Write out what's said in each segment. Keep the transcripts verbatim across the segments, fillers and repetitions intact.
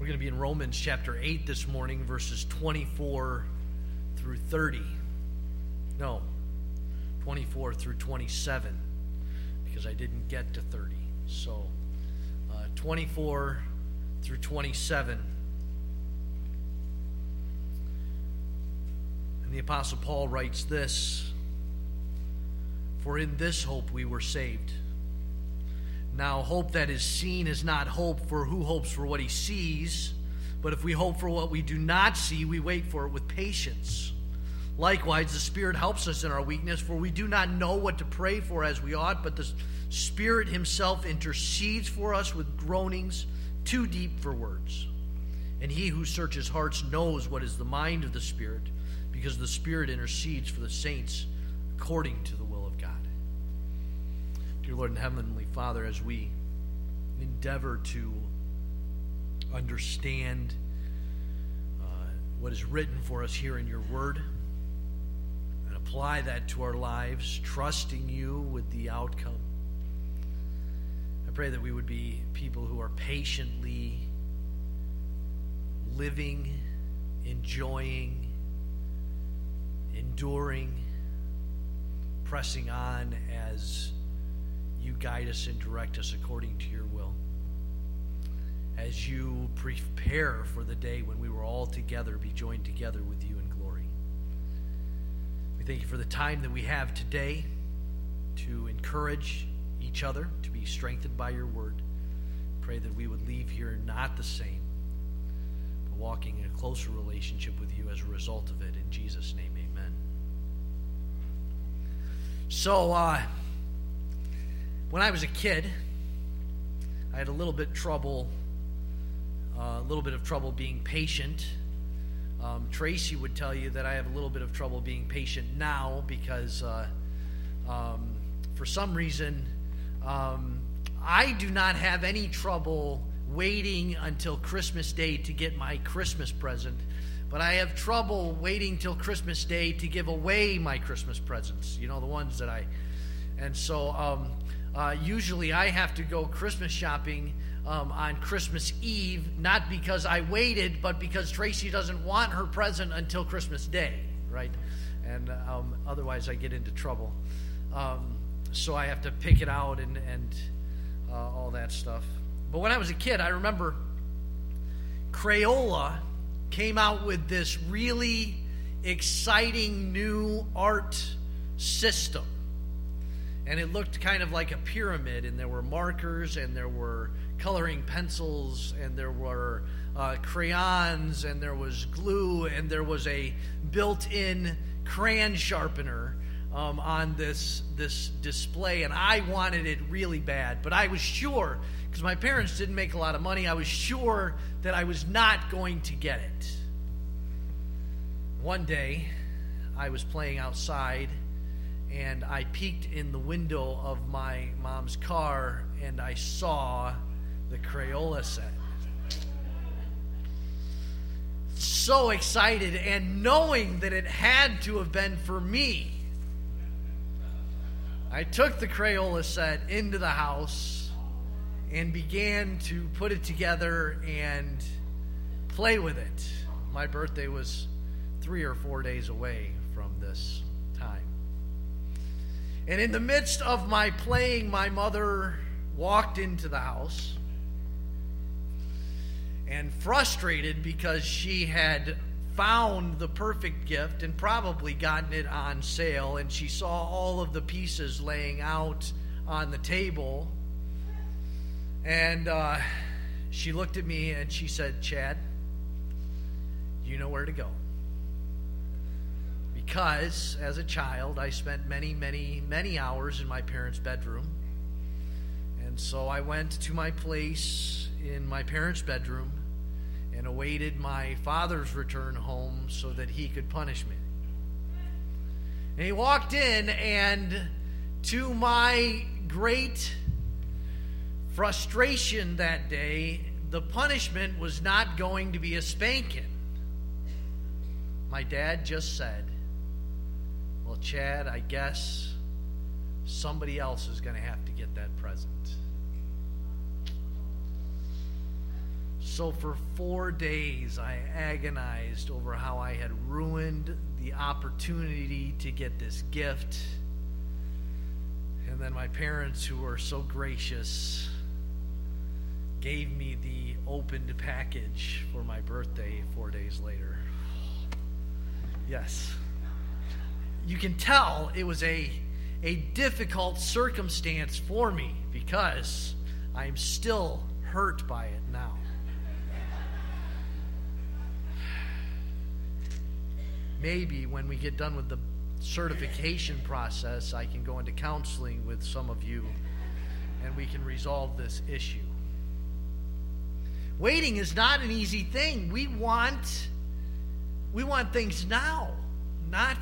We're going to be in Romans chapter eight this morning, verses twenty-four through thirty. No, twenty-four through twenty-seven, because I didn't get to thirty. So, uh, twenty-four through twenty-seven. And the Apostle Paul writes this: "For in this hope we were saved. Now, hope that is seen is not hope, for who hopes for what he sees? But if we hope for what we do not see, we wait for it with patience. Likewise, the Spirit helps us in our weakness, for we do not know what to pray for as we ought, but the Spirit himself intercedes for us with groanings too deep for words. And he who searches hearts knows what is the mind of the Spirit, because the Spirit intercedes for the saints according to the will of God." Dear Lord and Heavenly Father, as we endeavor to understand uh, what is written for us here in your word and apply that to our lives, trusting you with the outcome, I pray that we would be people who are patiently living, enjoying, enduring, pressing on as you guide us and direct us according to your will. As you prepare for the day when we will all together be joined together with you in glory. We thank you for the time that we have today to encourage each other, to be strengthened by your word. Pray that we would leave here not the same, but walking in a closer relationship with you as a result of it. In Jesus' name, amen. So, uh, when I was a kid, I had a little bit trouble, uh, a little bit of trouble being patient. Um, Tracy would tell you that I have a little bit of trouble being patient now because, uh, um, for some reason, um, I do not have any trouble waiting until Christmas Day to get my Christmas present, but I have trouble waiting till Christmas Day to give away my Christmas presents. You know, the ones that I, and so. Um, Uh, usually I have to go Christmas shopping um, on Christmas Eve, not because I waited, but because Tracy doesn't want her present until Christmas Day, right? And um, otherwise I get into trouble. Um, so I have to pick it out and, and uh, all that stuff. But when I was a kid, I remember Crayola came out with this really exciting new art system. And it looked kind of like a pyramid, and there were markers, and there were coloring pencils, and there were uh, crayons, and there was glue, and there was a built-in crayon sharpener um, on this this display. And I wanted it really bad, but I was sure, because my parents didn't make a lot of money, I was sure that I was not going to get it. One day, I was playing outside, and I peeked in the window of my mom's car, and I saw the Crayola set. So excited, and knowing that it had to have been for me, I took the Crayola set into the house and began to put it together and play with it. My birthday was three or four days away from this time. And in the midst of my playing, my mother walked into the house, and frustrated because she had found the perfect gift and probably gotten it on sale, and she saw all of the pieces laying out on the table, and uh, she looked at me and she said, "Chad, you know where to go." Because, as a child, I spent many, many, many hours in my parents' bedroom. And so I went to my place in my parents' bedroom and awaited my father's return home so that he could punish me. And he walked in, and to my great frustration that day, the punishment was not going to be a spanking. My dad just said, "Well, Chad, I guess somebody else is going to have to get that present." So for four days, I agonized over how I had ruined the opportunity to get this gift. And then my parents, who were so gracious, gave me the opened package for my birthday four days later. Yes. You can tell it was a, a difficult circumstance for me because I'm still hurt by it now. Maybe when we get done with the certification process, I can go into counseling with some of you and we can resolve this issue. Waiting is not an easy thing. We want we want things now, not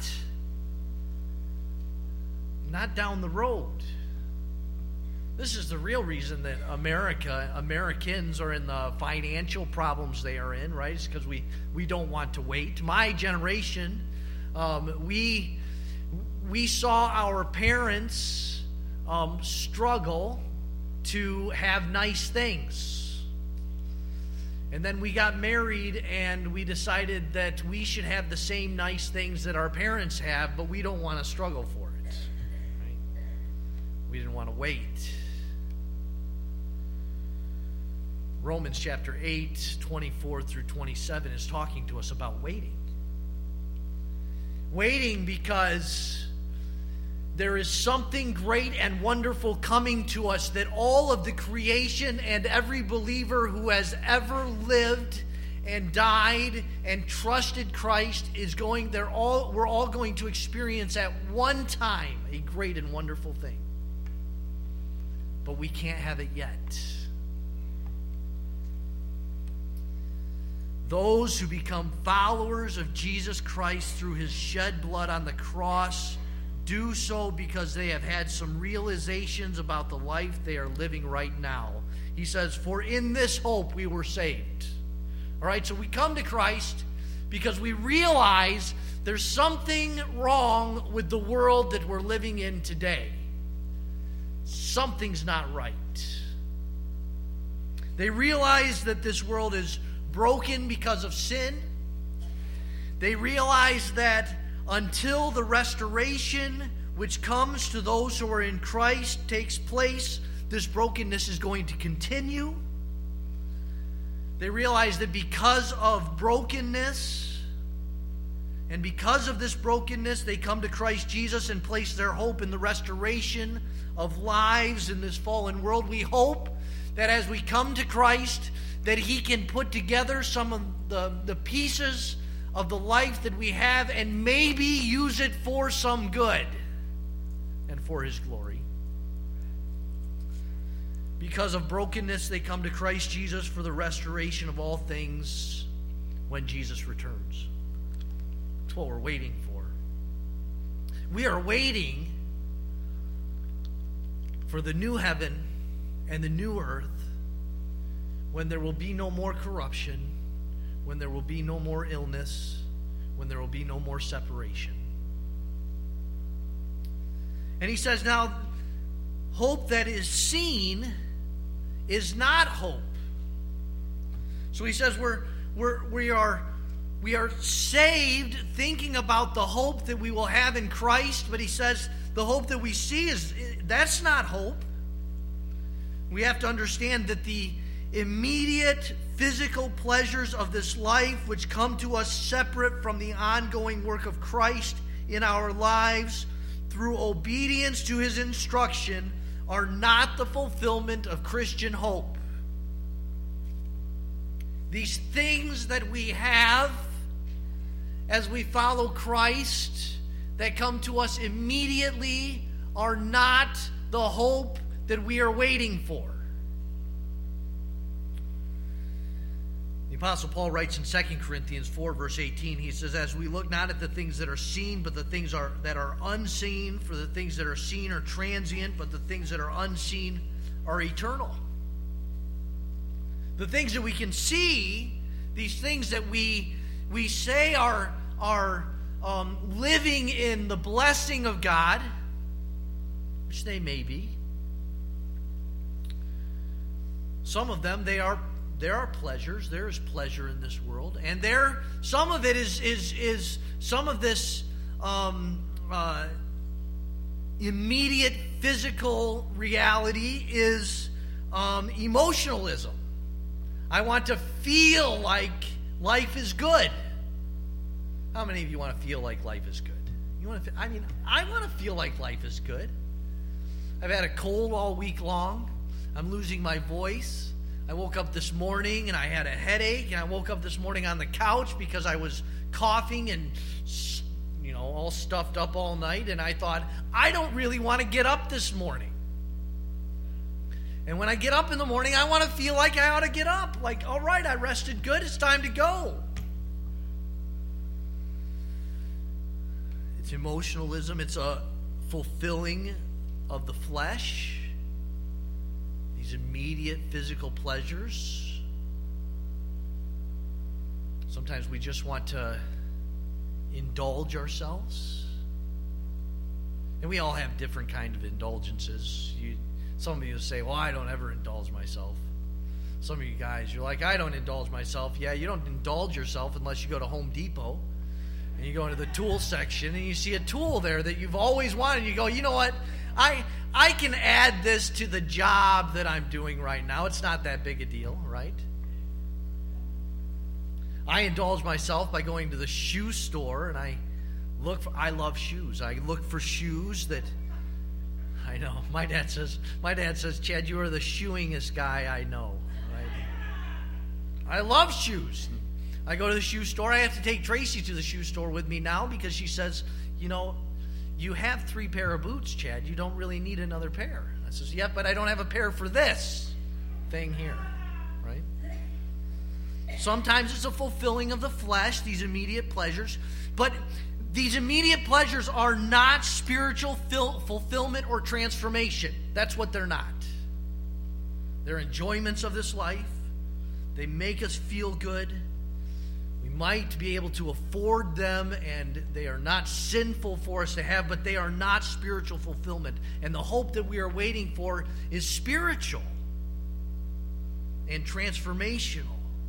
not down the road. This is the real reason that America, Americans are in the financial problems they are in, right? It's because we, we don't want to wait. My generation, um, we we saw our parents um, struggle to have nice things. And then we got married and we decided that we should have the same nice things that our parents have, but we don't want to struggle for it. Right? We didn't want to wait. Romans chapter eight, twenty-four through twenty-seven is talking to us about waiting. Waiting because there is something great and wonderful coming to us that all of the creation and every believer who has ever lived and died and trusted Christ is going, they're all, we're all going to experience at one time a great and wonderful thing. But we can't have it yet. Those who become followers of Jesus Christ through his shed blood on the cross do so because they have had some realizations about the life they are living right now. He says, for in this hope we were saved. All right, so we come to Christ because we realize there's something wrong with the world that we're living in today. Something's not right. They realize that this world is broken because of sin. They realize that until the restoration which comes to those who are in Christ takes place, this brokenness is going to continue. They realize that because of brokenness and because of this brokenness, they come to Christ Jesus and place their hope in the restoration of lives in this fallen world. We hope that as we come to Christ, that he can put together some of the, the pieces of the life that we have and maybe use it for some good and for his glory. Because of brokenness, they come to Christ Jesus for the restoration of all things when Jesus returns. That's what we're waiting for. We are waiting for the new heaven and the new earth, when there will be no more corruption, when there will be no more illness, when there will be no more separation. And he says, now, hope that is seen is not hope. So he says we're, we're, we are, we are saved thinking about the hope that we will have in Christ, but he says the hope that we see, is that's not hope. We have to understand that the immediate physical pleasures of this life, which come to us separate from the ongoing work of Christ in our lives through obedience to his instruction, are not the fulfillment of Christian hope. These things that we have as we follow Christ that come to us immediately are not the hope that we are waiting for. The Apostle Paul writes in Second Corinthians four, verse eighteen, he says, as we look not at the things that are seen, but the things are, that are unseen, for the things that are seen are transient, but the things that are unseen are eternal. The things that we can see, these things that we we say are, are um, living in the blessing of God, which they may be. Some of them, they are there are pleasures. There is pleasure in this world, and there some of it is is is some of this um, uh, immediate physical reality is um, emotionalism. I want to feel like life is good. How many of you want to feel like life is good? You want to? I mean, I want to feel like life is good. I've had a cold all week long. I'm losing my voice. I woke up this morning and I had a headache, and I woke up this morning on the couch because I was coughing and, you know, all stuffed up all night, and I thought, I don't really want to get up this morning. And when I get up in the morning, I want to feel like I ought to get up. Like, all right, I rested good. It's time to go. It's emotionalism. It's a fulfilling of the flesh. These immediate physical pleasures. Sometimes we just want to indulge ourselves. And we all have different kind of indulgences. You, some of you say, well, I don't ever indulge myself. Some of you guys, you're like, I don't indulge myself. Yeah, you don't indulge yourself unless you go to Home Depot and you go into the tool section and you see a tool there that you've always wanted. You go, you know what? I I can add this to the job that I'm doing right now. It's not that big a deal, right? I indulge myself by going to the shoe store, and I look for, I love shoes. I look for shoes that, I know, my dad says, my dad says, Chad, you are the shoeingest guy I know, right? I love shoes. I go to the shoe store. I have to take Tracy to the shoe store with me now because she says, you know, you have three pair of boots, Chad. You don't really need another pair. I says, yeah, but I don't have a pair for this thing here, right? Sometimes it's a fulfilling of the flesh, these immediate pleasures. But these immediate pleasures are not spiritual fil- fulfillment or transformation. That's what they're not. They're enjoyments of this life. They make us feel good. We might be able to afford them, and they are not sinful for us to have, but they are not spiritual fulfillment. And the hope that we are waiting for is spiritual and transformational.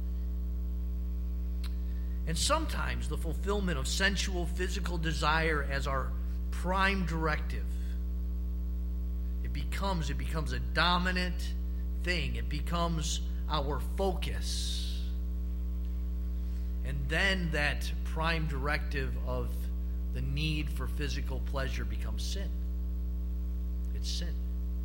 And sometimes the fulfillment of sensual physical desire as our prime directive, it becomes, it becomes a dominant thing. It becomes our focus. And then that prime directive of the need for physical pleasure becomes sin. It's sin.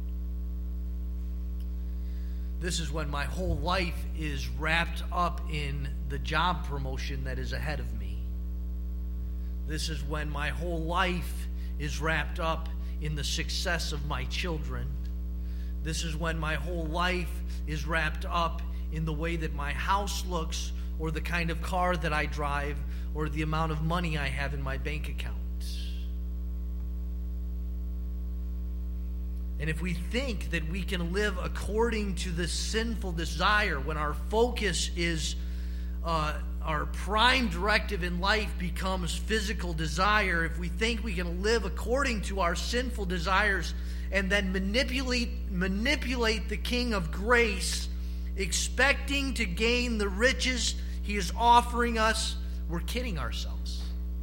This is when my whole life is wrapped up in the job promotion that is ahead of me. This is when my whole life is wrapped up in the success of my children. This is when my whole life is wrapped up in the way that my house looks, or the kind of car that I drive, or the amount of money I have in my bank account. And if we think that we can live according to this sinful desire, when our focus is, uh, our prime directive in life becomes physical desire, if we think we can live according to our sinful desires and then manipulate, manipulate the King of grace, expecting to gain the riches He is offering us, we're kidding ourselves.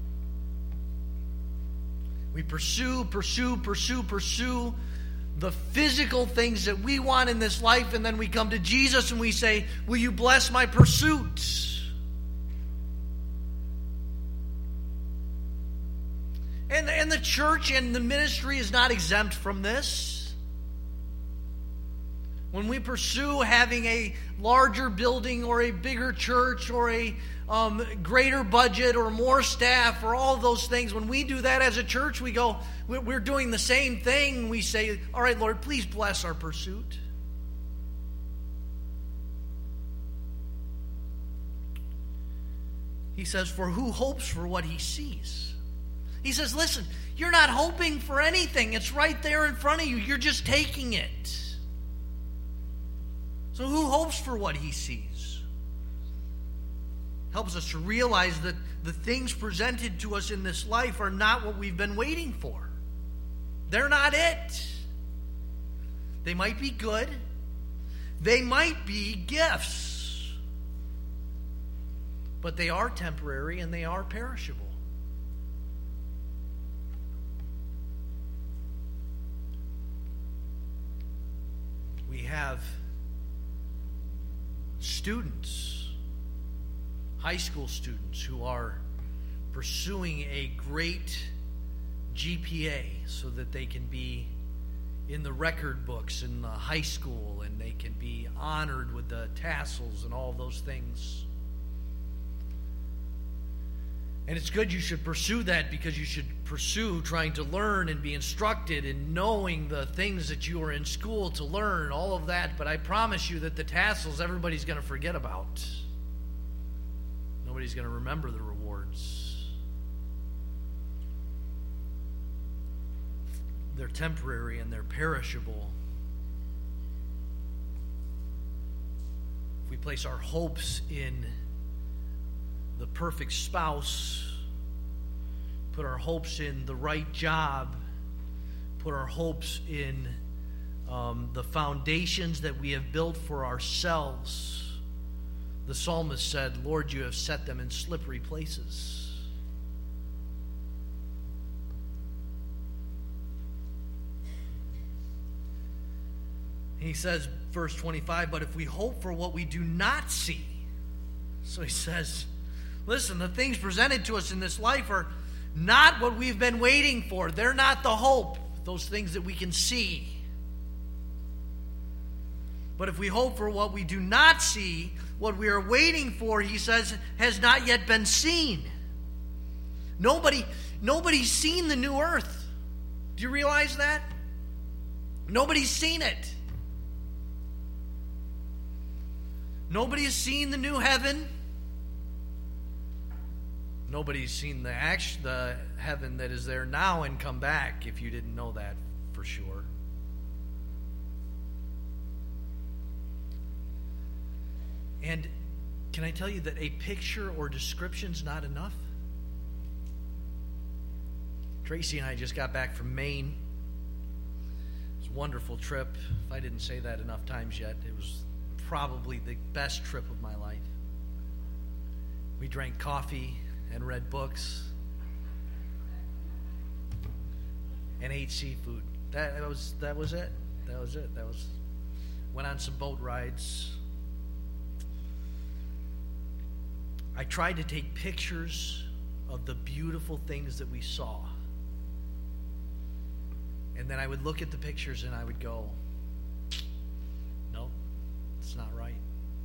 We pursue, pursue, pursue, pursue the physical things that we want in this life, and then we come to Jesus and we say, will you bless my pursuit? And, and the church and the ministry is not exempt from this. When we pursue having a larger building or a bigger church or a um, greater budget or more staff or all those things, when we do that as a church, we go, we're doing the same thing. We say, all right, Lord, please bless our pursuit. He says, for who hopes for what he sees? He says, listen, you're not hoping for anything. It's right there in front of you. You're just taking it. So who hopes for what he sees? Helps us to realize that the things presented to us in this life are not what we've been waiting for. They're not it. They might be good. They might be gifts. but they are temporary and they are perishable. We have students, high school students, who are pursuing a great G P A so that they can be in the record books in the high school and they can be honored with the tassels and all those things. And it's good you should pursue that, because you should pursue trying to learn and be instructed in knowing the things that you are in school to learn, all of that. But I promise you that the tassels everybody's going to forget about. Nobody's going to remember the rewards. They're temporary and they're perishable. If we place our hopes in the perfect spouse, put our hopes in the right job, put our hopes in um, the foundations that we have built for ourselves, the psalmist said, Lord, you have set them in slippery places. He says, verse twenty-five, but if we hope for what we do not see. So he says, listen, the things presented to us in this life are not what we've been waiting for. They're not the hope, those things that we can see. But if we hope for what we do not see, what we are waiting for, he says, has not yet been seen. Nobody, nobody's seen the new earth. Do you realize that? Nobody's seen it. Nobody has seen the new heaven. Nobody's seen the act, the heaven that is there now and come back, if you didn't know that for sure. And can I tell you that a picture or description's not enough? Tracy and I just got back from Maine. It was a wonderful trip. If I didn't say that enough times yet, it was probably the best trip of my life. We drank coffee and read books and ate seafood. That, that was that was it. That was it. That was went on some boat rides. I tried to take pictures of the beautiful things that we saw. And then I would look at the pictures and I would go, no, it's not right.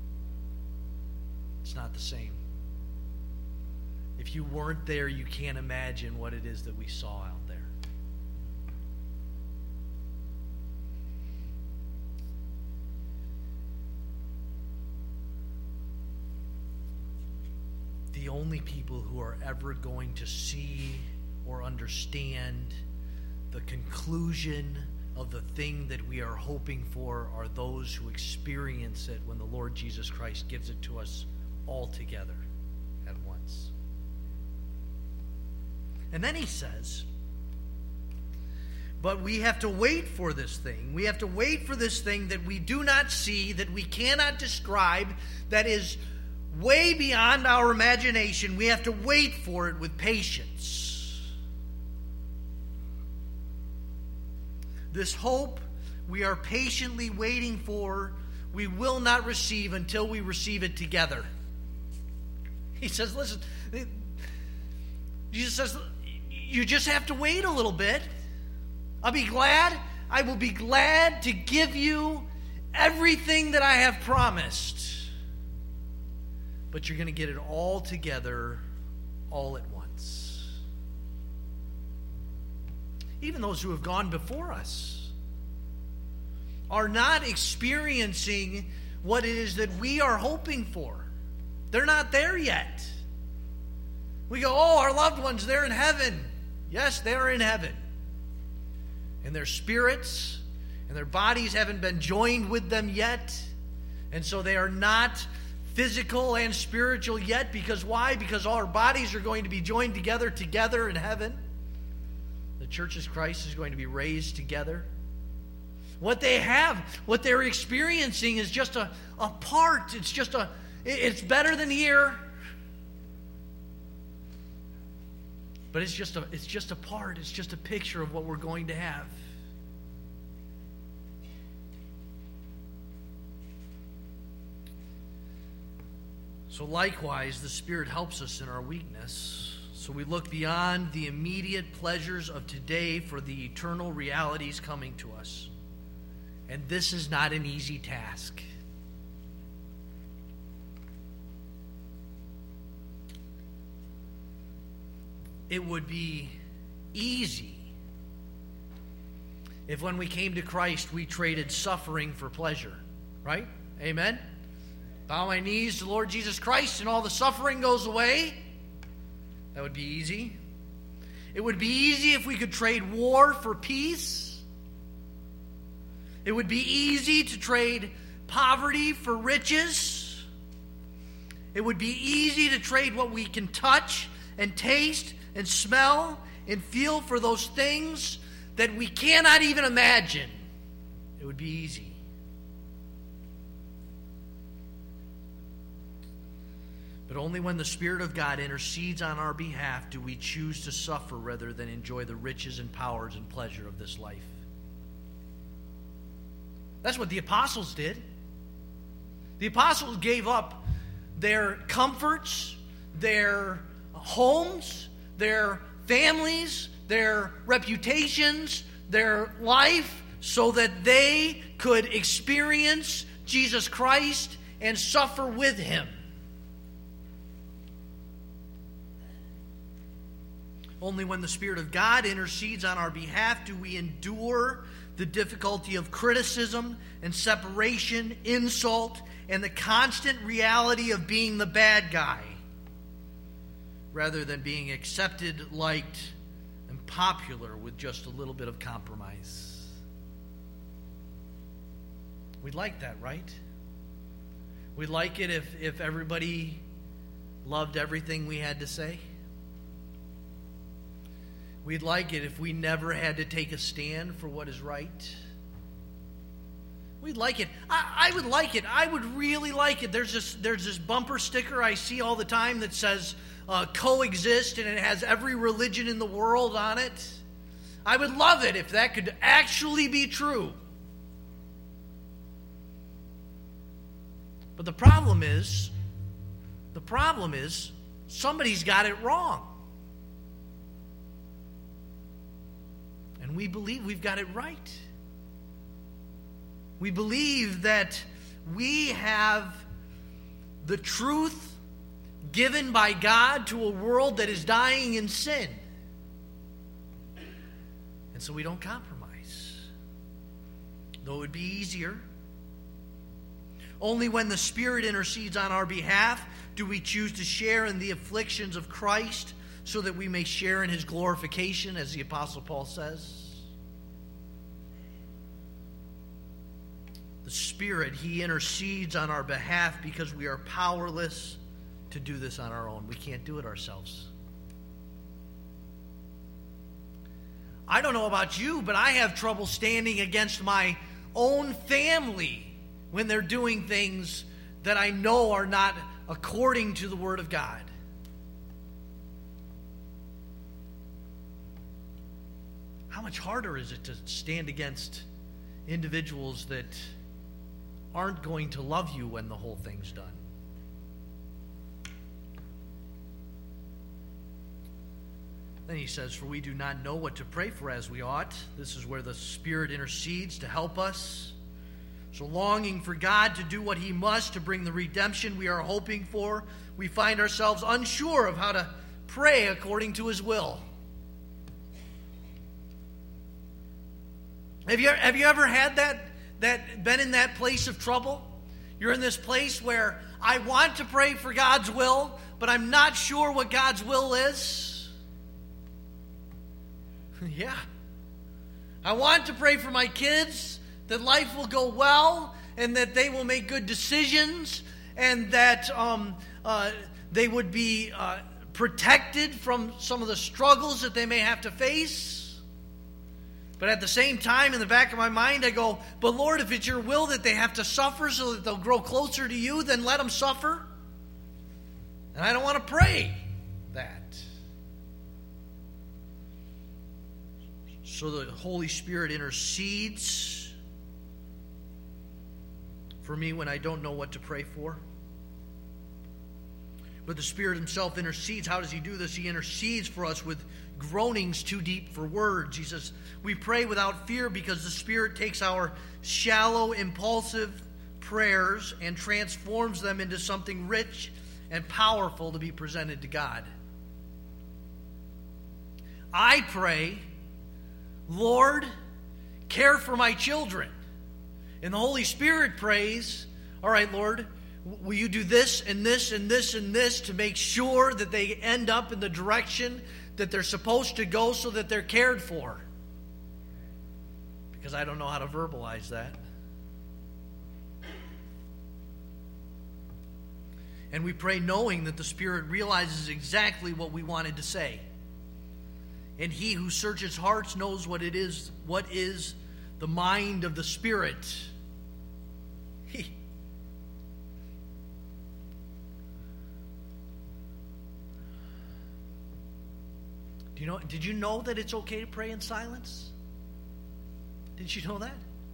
It's not the same. If you weren't there, you can't imagine what it is that we saw out there. The only people who are ever going to see or understand the conclusion of the thing that we are hoping for are those who experience it when the Lord Jesus Christ gives it to us all together at once. And then he says, but we have to wait for this thing. We have to wait for this thing that we do not see, that we cannot describe, that is way beyond our imagination. We have to wait for it with patience. This hope we are patiently waiting for, we will not receive until we receive it together. He says, listen, Jesus says, you just have to wait a little bit. I'll be glad. I will be glad to give you everything that I have promised. But you're going to get it all together, all at once. Even those who have gone before us are not experiencing what it is that we are hoping for. They're not there yet. We go, oh, our loved ones, they're in heaven. Yes, they're in heaven. And their spirits and their bodies haven't been joined with them yet. And so they are not physical and spiritual yet. Because why? Because all our bodies are going to be joined together, together in heaven. The church of Christ is going to be raised together. What they have, what they're experiencing is just a, a part. It's just a, it's better than here. But it's just a it's just a part, it's just a picture of what we're going to have. So likewise, the Spirit helps us in our weakness. So we look beyond the immediate pleasures of today for the eternal realities coming to us. And this is not an easy task. It would be easy if when we came to Christ we traded suffering for pleasure. Right? Amen? Bow my knees to the Lord Jesus Christ and all the suffering goes away. That would be easy. It would be easy if we could trade war for peace. It would be easy to trade poverty for riches. It would be easy to trade what we can touch and taste and smell and feel for those things that we cannot even imagine. It would be easy. But only when the Spirit of God intercedes on our behalf do we choose to suffer rather than enjoy the riches and powers and pleasure of this life. That's what the apostles did. The apostles gave up their comforts, their homes, their families, their reputations, their life, so that they could experience Jesus Christ and suffer with Him. Only when the Spirit of God intercedes on our behalf do we endure the difficulty of criticism and separation, insult, and the constant reality of being the bad guy, rather than being accepted, liked, and popular with just a little bit of compromise. We'd like that, right? We'd like it if, if everybody loved everything we had to say. We'd like it if we never had to take a stand for what is right. We'd like it. I, I would like it. I would really like it. There's this, there's this bumper sticker I see all the time that says uh, coexist, and it has every religion in the world on it. I would love it if that could actually be true. But the problem is, the problem is, somebody's got it wrong. And we believe we've got it right. We believe that we have the truth given by God to a world that is dying in sin. And so we don't compromise. Though it would be easier. Only when the Spirit intercedes on our behalf do we choose to share in the afflictions of Christ, so that we may share in His glorification, as the Apostle Paul says. The Spirit, He intercedes on our behalf because we are powerless to do this on our own. We can't do it ourselves. I don't know about you, but I have trouble standing against my own family when they're doing things that I know are not according to the Word of God. How much harder is it to stand against individuals that aren't going to love you when the whole thing's done? Then he says, for we do not know what to pray for as we ought. This is where the Spirit intercedes to help us. So longing for God to do what He must to bring the redemption we are hoping for, we find ourselves unsure of how to pray according to His will. Have you, have you ever had that, that, been in that place of trouble? You're in this place where I want to pray for God's will, but I'm not sure what God's will is. Yeah. I want to pray for my kids, that life will go well, and that they will make good decisions, and that um, uh, they would be uh, protected from some of the struggles that they may have to face. But at the same time, in the back of my mind, I go, but Lord, if it's your will that they have to suffer so that they'll grow closer to you, then let them suffer. And I don't want to pray that. so the Holy Spirit intercedes for me when I don't know what to pray for. But the Spirit himself intercedes. How does he do this? He intercedes for us with groanings too deep for words. He says, we pray without fear because the Spirit takes our shallow, impulsive prayers and transforms them into something rich and powerful to be presented to God. I pray, Lord, care for my children. And the Holy Spirit prays, all right, Lord, will you do this and this and this and this to make sure that they end up in the direction that they're supposed to go so that they're cared for? Because I don't know how to verbalize that. And we pray knowing that the Spirit realizes exactly what we wanted to say. And he who searches hearts knows what it is, what is the mind of the Spirit. He, Do you know, did you know that it's okay to pray in silence? Did you know that?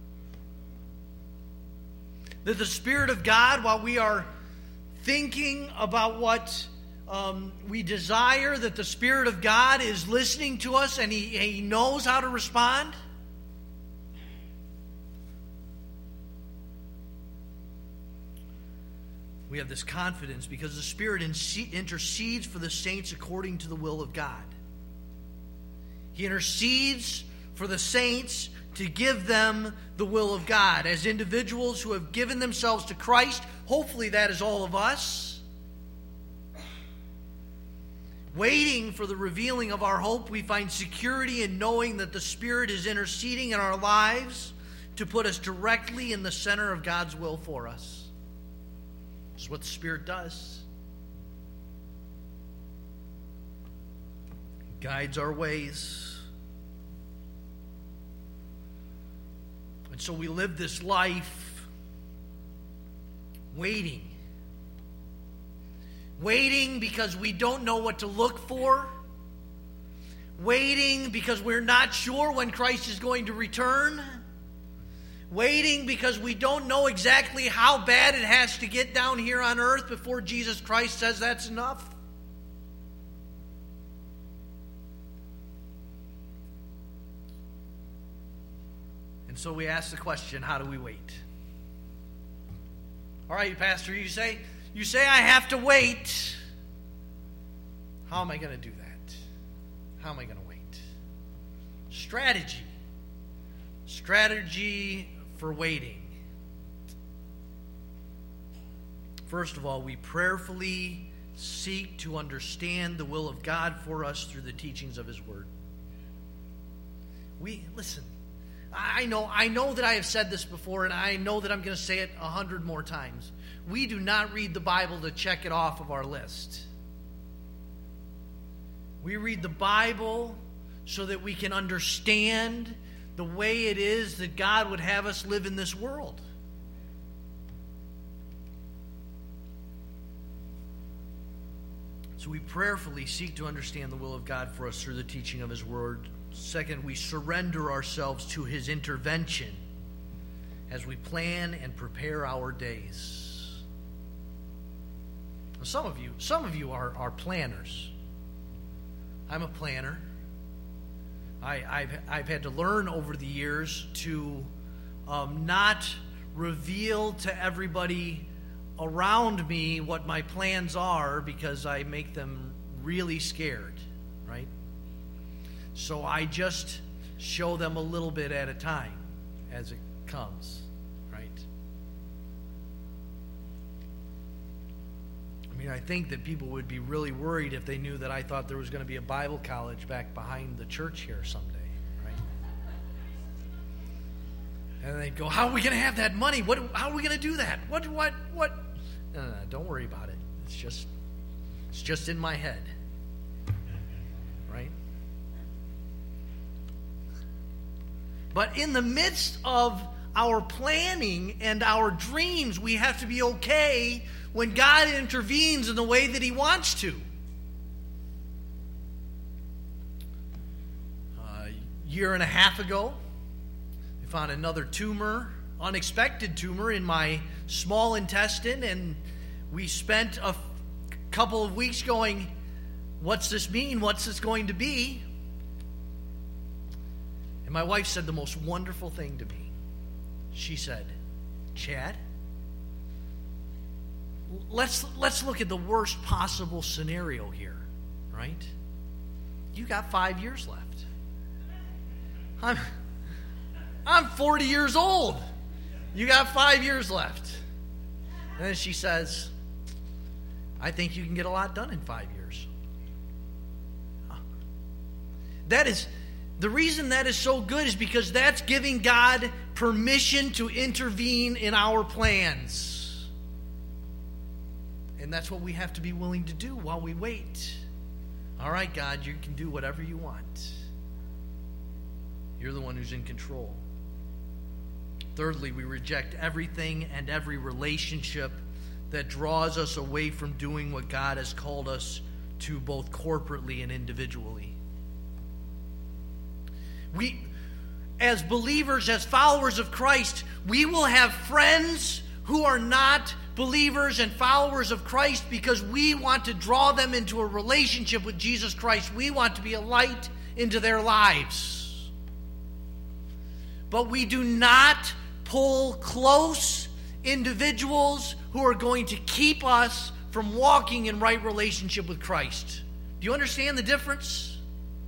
That the Spirit of God, while we are thinking about what um, we desire, that the Spirit of God is listening to us and he, he knows how to respond? We have this confidence because the Spirit intercedes for the saints according to the will of God. He intercedes for the saints to give them the will of God. As individuals who have given themselves to Christ, hopefully that is all of us. Waiting for the revealing of our hope, we find security in knowing that the Spirit is interceding in our lives to put us directly in the center of God's will for us. This is what the Spirit does. He guides our ways. And so we live this life waiting. Waiting because we don't know what to look for. Waiting because we're not sure when Christ is going to return. Waiting because we don't know exactly how bad it has to get down here on earth before Jesus Christ says that's enough. And so we ask the question, how do we wait? All right, Pastor, you say, you say I have to wait. How am I going to do that? How am I going to wait? Strategy. Strategy for waiting. First of all, we prayerfully seek to understand the will of God for us through the teachings of His Word. We, listen, I know, I know that I have said this before, and I know that I'm going to say it a hundred more times. We do not read the Bible to check it off of our list. We read the Bible so that we can understand the way it is that God would have us live in this world. So we prayerfully seek to understand the will of God for us through the teaching of His Word. Second, we surrender ourselves to His intervention as we plan and prepare our days. Now, some of you, some of you are, are planners. I'm a planner. I, I've, I've had to learn over the years to um, not reveal to everybody around me what my plans are because I make them really scared, right? So I just show them a little bit at a time as it comes, right? I mean, I think that people would be really worried if they knew that I thought there was going to be a Bible college back behind the church here someday, right? And they'd go, how are we going to have that money? What? How are we going to do that? What? What? What? No, no, no, don't worry about it. It's just, it's just in my head, right? But in the midst of our planning and our dreams, we have to be okay when God intervenes in the way that He wants to. Uh, year and a half ago, we found another tumor, unexpected tumor in my small intestine, and we spent a f- couple of weeks going, what's this mean? What's this going to be? And my wife said the most wonderful thing to me. She said, Chad, let's let's look at the worst possible scenario here, right? You got five years left. I'm I'm forty years old. You got five years left. And then she says, I think you can get a lot done in five years. That is, the reason that is so good is because that's giving God permission to intervene in our plans. And that's what we have to be willing to do while we wait. All right, God, you can do whatever you want. You're the one who's in control. Thirdly, we reject everything and every relationship that draws us away from doing what God has called us to, both corporately and individually. We, as believers, as followers of Christ, we will have friends who are not believers and followers of Christ because we want to draw them into a relationship with Jesus Christ. We want to be a light into their lives. But we do not pull close individuals who are going to keep us from walking in right relationship with Christ. Do you understand the difference?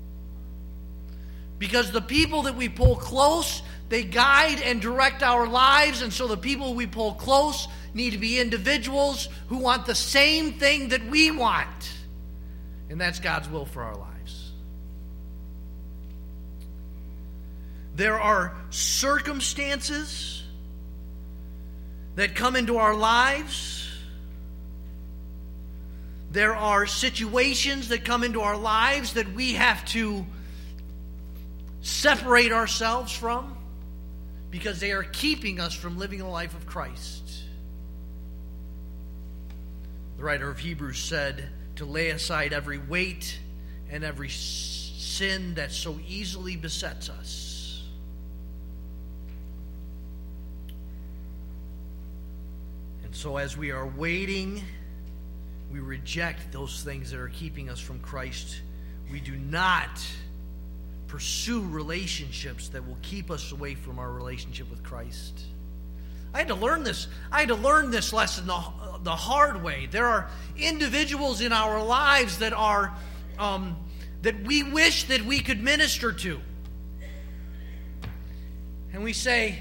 Because the people that we pull close, they guide and direct our lives, and so the people we pull close need to be individuals who want the same thing that we want, and that's God's will for our lives. There are circumstances that come into our lives. There are situations that come into our lives that we have to separate ourselves from because they are keeping us from living a life of Christ. The writer of Hebrews said to lay aside every weight and every sin that so easily besets us. And so as we are waiting, we reject those things that are keeping us from Christ. We do not pursue relationships that will keep us away from our relationship with Christ. I had to learn this. I had to learn this lesson the, the hard way. There are individuals in our lives that are um, that we wish that we could minister to. And we say,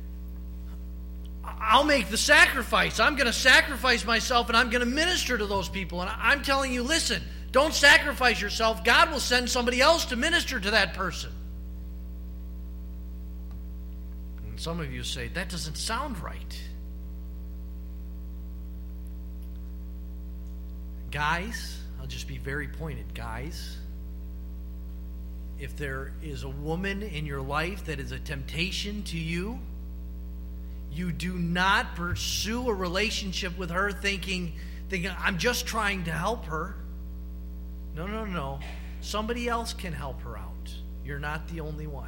I'll make the sacrifice. I'm going to sacrifice myself and I'm going to minister to those people. And I'm telling you, listen, don't sacrifice yourself. God will send somebody else to minister to that person. And some of you say, that doesn't sound right. Guys, I'll just be very pointed. Guys, if there is a woman in your life that is a temptation to you, you do not pursue a relationship with her thinking, thinking, I'm just trying to help her. No, no, no. Somebody else can help her out. You're not the only one.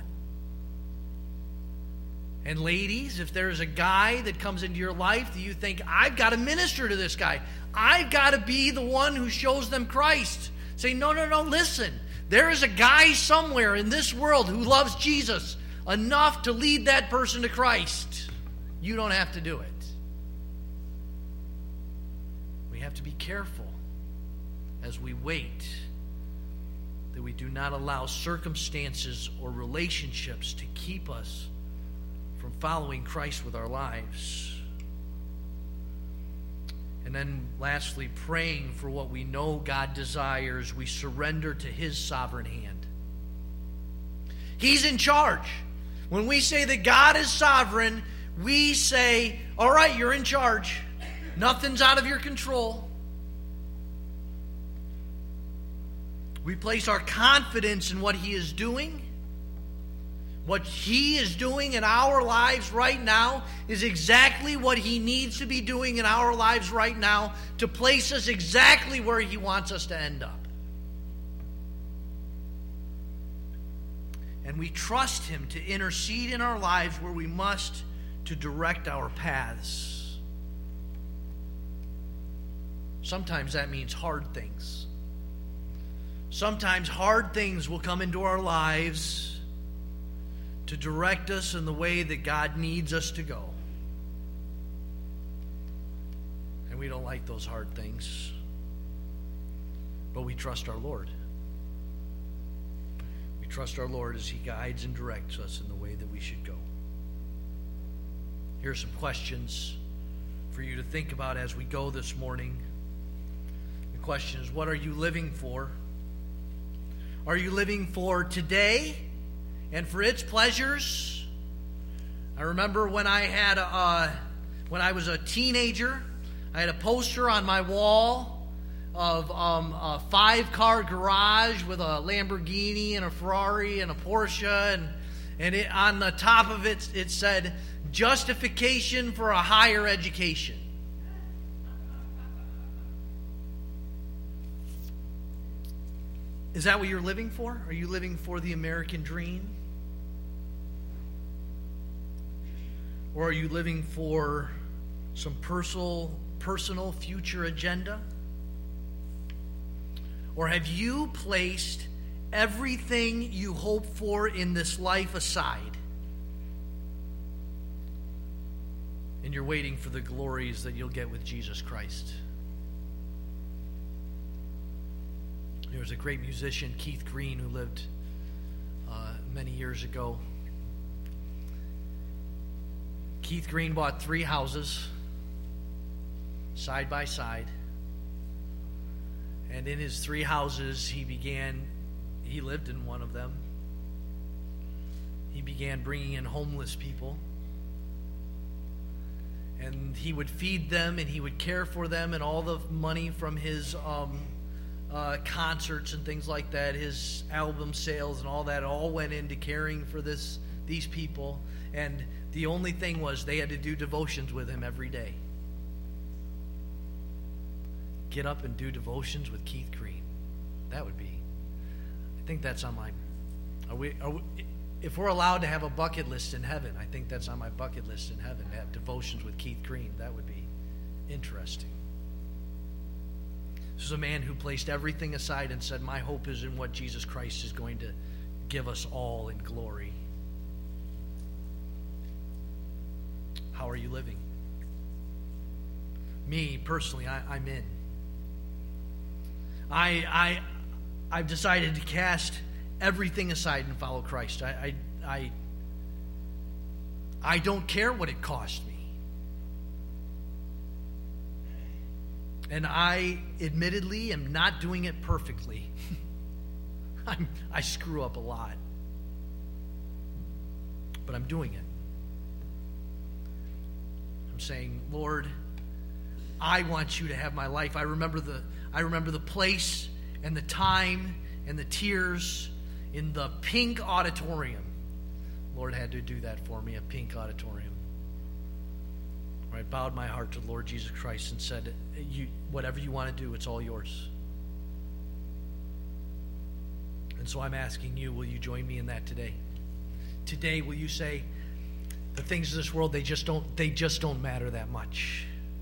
And ladies, if there's a guy that comes into your life that you think, I've got to minister to this guy. I've got to be the one who shows them Christ. Say, no, no, no, listen. There is a guy somewhere in this world who loves Jesus enough to lead that person to Christ. You don't have to do it. We have to be careful as we wait that we do not allow circumstances or relationships to keep us from following Christ with our lives. And then lastly, praying for what we know God desires, we surrender to His sovereign hand. He's in charge. When we say that God is sovereign, we say, all right, you're in charge. Nothing's out of your control. We place our confidence in what He is doing. What He is doing in our lives right now is exactly what He needs to be doing in our lives right now to place us exactly where He wants us to end up. And we trust him to intercede in our lives where we must, to direct our paths. Sometimes that means hard things. Sometimes hard things will come into our lives to direct us in the way that God needs us to go. And we don't like those hard things. But we trust our Lord. We trust our Lord as he guides and directs us in the way that we should go. Here are some questions for you to think about as we go this morning. The question is, what are you living for? Are you living for today and for its pleasures? I remember when I had a, uh, when I was a teenager, I had a poster on my wall of um, a five-car garage with a Lamborghini and a Ferrari and a Porsche, and and it, on the top of it, it said, "Justification for a higher education." Is that what you're living for? Are you living for the American dream? Or are you living for some personal, personal future agenda? Or have you placed everything you hope for in this life aside, and you're waiting for the glories that you'll get with Jesus Christ? There was a great musician, Keith Green, who lived uh, many years ago. Keith Green bought three houses side by side. And in his three houses, he began, he lived in one of them. He began bringing in homeless people. And he would feed them and he would care for them, and all the money from his um, uh, concerts and things like that, his album sales and all that, all went into caring for this these people. And the only thing was they had to do devotions with him every day. Get up and do devotions with Keith Green. That would be, I think that's on my, are we, are we, if we're allowed to have a bucket list in heaven, I think that's on my bucket list in heaven, to have devotions with Keith Green. That would be interesting. This is a man who placed everything aside and said, my hope is in what Jesus Christ is going to give us all in glory. How are you living? Me, personally, I, I'm in. I, I, I've decided to cast everything aside and follow Christ. I, I, I, I don't care what it cost me. And I admittedly am not doing it perfectly. I'm, I screw up a lot. But I'm doing it. I'm saying, Lord, I want you to have my life. I remember the I remember the place and the time and the tears in the pink auditorium. Lord had to do that for me, a pink auditorium. Where I bowed my heart to the Lord Jesus Christ and said, "You, whatever you want to do, it's all yours." And so I'm asking you, will you join me in that today? Today, will you say, the things of this world, they just don't, they just don't matter that much.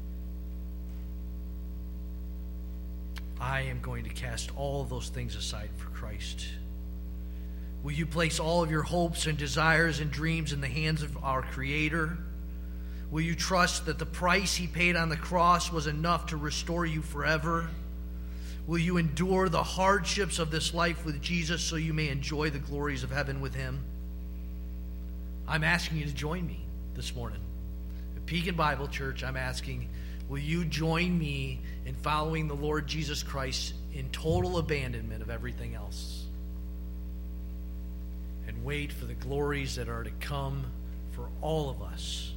I am going to cast all of those things aside for Christ. Will you place all of your hopes and desires and dreams in the hands of our Creator? Will you trust that the price He paid on the cross was enough to restore you forever? Will you endure the hardships of this life with Jesus so you may enjoy the glories of heaven with Him? I'm asking you to join me this morning. At Pekin Bible Church, I'm asking, will you join me in following the Lord Jesus Christ in total abandonment of everything else? And wait for the glories that are to come for all of us